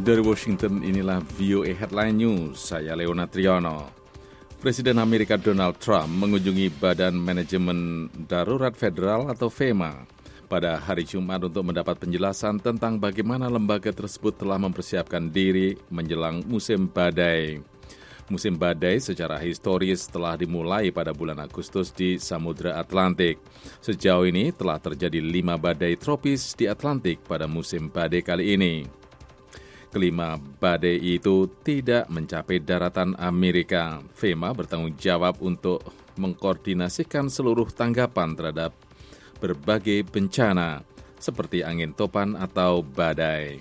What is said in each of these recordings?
Dari Washington, inilah VOA Headline News. Saya Leona Triyono. Presiden Amerika Donald Trump mengunjungi Badan Manajemen Darurat Federal atau FEMA pada hari Jumat untuk mendapat penjelasan tentang bagaimana lembaga tersebut telah mempersiapkan diri menjelang musim badai. Musim badai secara historis telah dimulai pada bulan Agustus di Samudra Atlantik. Sejauh ini telah terjadi 5 badai tropis di Atlantik pada musim badai kali ini. Kelima badai itu tidak mencapai daratan Amerika. FEMA bertanggung jawab untuk mengkoordinasikan seluruh tanggapan terhadap berbagai bencana, seperti angin topan atau badai.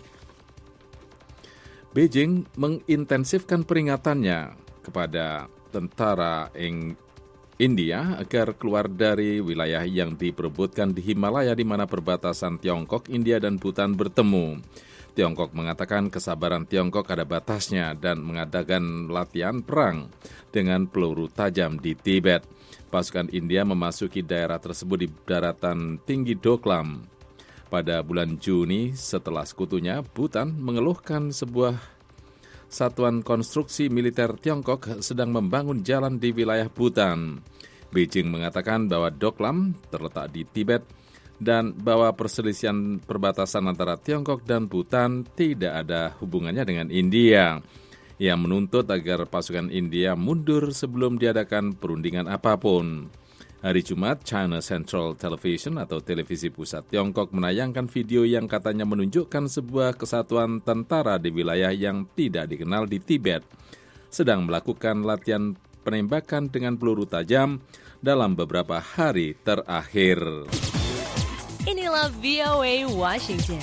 Beijing mengintensifkan peringatannya kepada tentara India agar keluar dari wilayah yang diperebutkan di Himalaya di mana perbatasan Tiongkok, India, dan Bhutan bertemu. Tiongkok mengatakan kesabaran Tiongkok ada batasnya dan mengadakan latihan perang dengan peluru tajam di Tibet. Pasukan India memasuki daerah tersebut di daratan tinggi Doklam. Pada bulan Juni, setelah sekutunya, Bhutan mengeluhkan sebuah satuan konstruksi militer Tiongkok sedang membangun jalan di wilayah Bhutan. Beijing mengatakan bahwa Doklam terletak di Tibet dan bahwa perselisihan perbatasan antara Tiongkok dan Bhutan tidak ada hubungannya dengan India. Ia menuntut agar pasukan India mundur sebelum diadakan perundingan apapun. Hari Jumat, China Central Television atau televisi pusat Tiongkok menayangkan video yang katanya menunjukkan sebuah kesatuan tentara di wilayah yang tidak dikenal di Tibet sedang melakukan latihan penembakan dengan peluru tajam dalam beberapa hari terakhir. Inilah VOA Washington.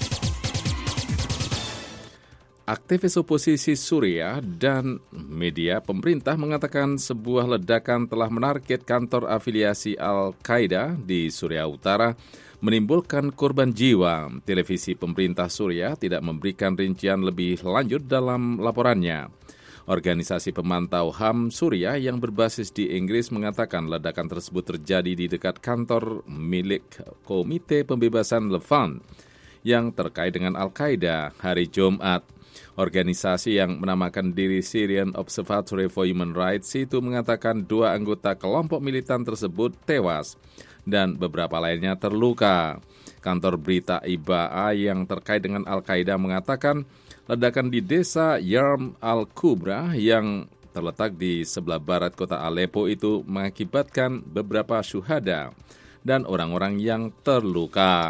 Aktivis oposisi Suriah dan media pemerintah mengatakan sebuah ledakan telah menarget kantor afiliasi Al-Qaeda di Suriah Utara, menimbulkan korban jiwa. Televisi pemerintah Suriah tidak memberikan rincian lebih lanjut dalam laporannya. Organisasi pemantau HAM Suriah yang berbasis di Inggris mengatakan ledakan tersebut terjadi di dekat kantor milik Komite Pembebasan Levant yang terkait dengan Al-Qaeda hari Jumat. Organisasi yang menamakan diri Syrian Observatory for Human Rights itu mengatakan 2 anggota kelompok militan tersebut tewas dan beberapa lainnya terluka. Kantor berita IBA yang terkait dengan Al-Qaeda mengatakan ledakan di desa Yarm al-Kubra yang terletak di sebelah barat kota Aleppo itu mengakibatkan beberapa syuhada dan orang-orang yang terluka.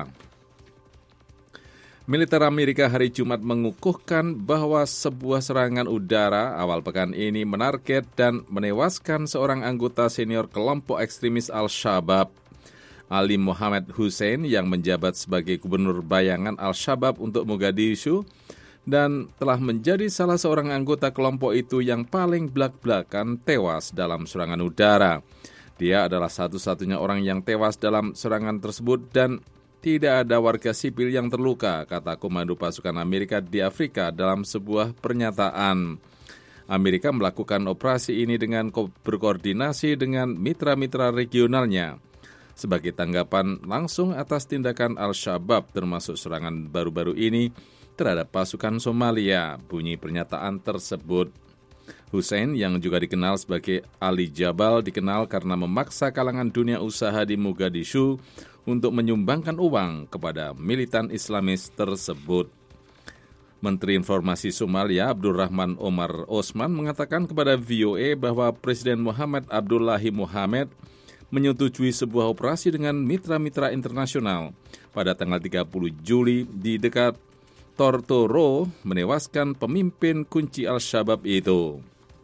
Militer Amerika hari Jumat mengukuhkan bahwa sebuah serangan udara awal pekan ini menarget dan menewaskan seorang anggota senior kelompok ekstremis Al-Shabaab. Ali Mohammed Hussein yang menjabat sebagai gubernur bayangan Al-Shabaab untuk Mogadishu dan telah menjadi salah seorang anggota kelompok itu yang paling belak-belakan tewas dalam serangan udara. Dia adalah satu-satunya orang yang tewas dalam serangan tersebut dan tidak ada warga sipil yang terluka, kata Komando Pasukan Amerika di Afrika dalam sebuah pernyataan. Amerika melakukan operasi ini dengan berkoordinasi dengan mitra-mitra regionalnya sebagai tanggapan langsung atas tindakan Al-Shabaab termasuk serangan baru-baru ini terhadap pasukan Somalia, bunyi pernyataan tersebut. Hussein yang juga dikenal sebagai Ali Jabal dikenal karena memaksa kalangan dunia usaha di Mogadishu untuk menyumbangkan uang kepada militan Islamis tersebut. Menteri Informasi Somalia Abdurrahman Omar Osman mengatakan kepada VOA bahwa Presiden Muhammad Abdullahi Mohamed menyetujui sebuah operasi dengan mitra-mitra internasional pada tanggal 30 Juli di dekat Tortoro menewaskan pemimpin kunci Al-Shabaab itu.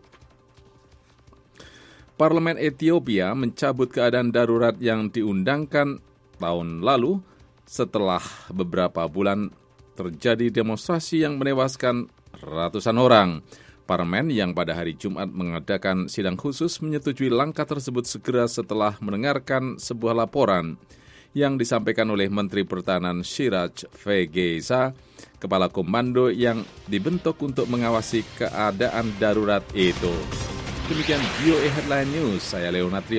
Parlemen Ethiopia mencabut keadaan darurat yang diundangkan tahun lalu setelah beberapa bulan terjadi demonstrasi yang menewaskan ratusan orang. Parlemen yang pada hari Jumat mengadakan sidang khusus menyetujui langkah tersebut segera setelah mendengarkan sebuah laporan yang disampaikan oleh Menteri Pertahanan Siraj Fegesa, kepala komando yang dibentuk untuk mengawasi keadaan darurat itu. Demikian VOA Headline News, saya Leona Triyono.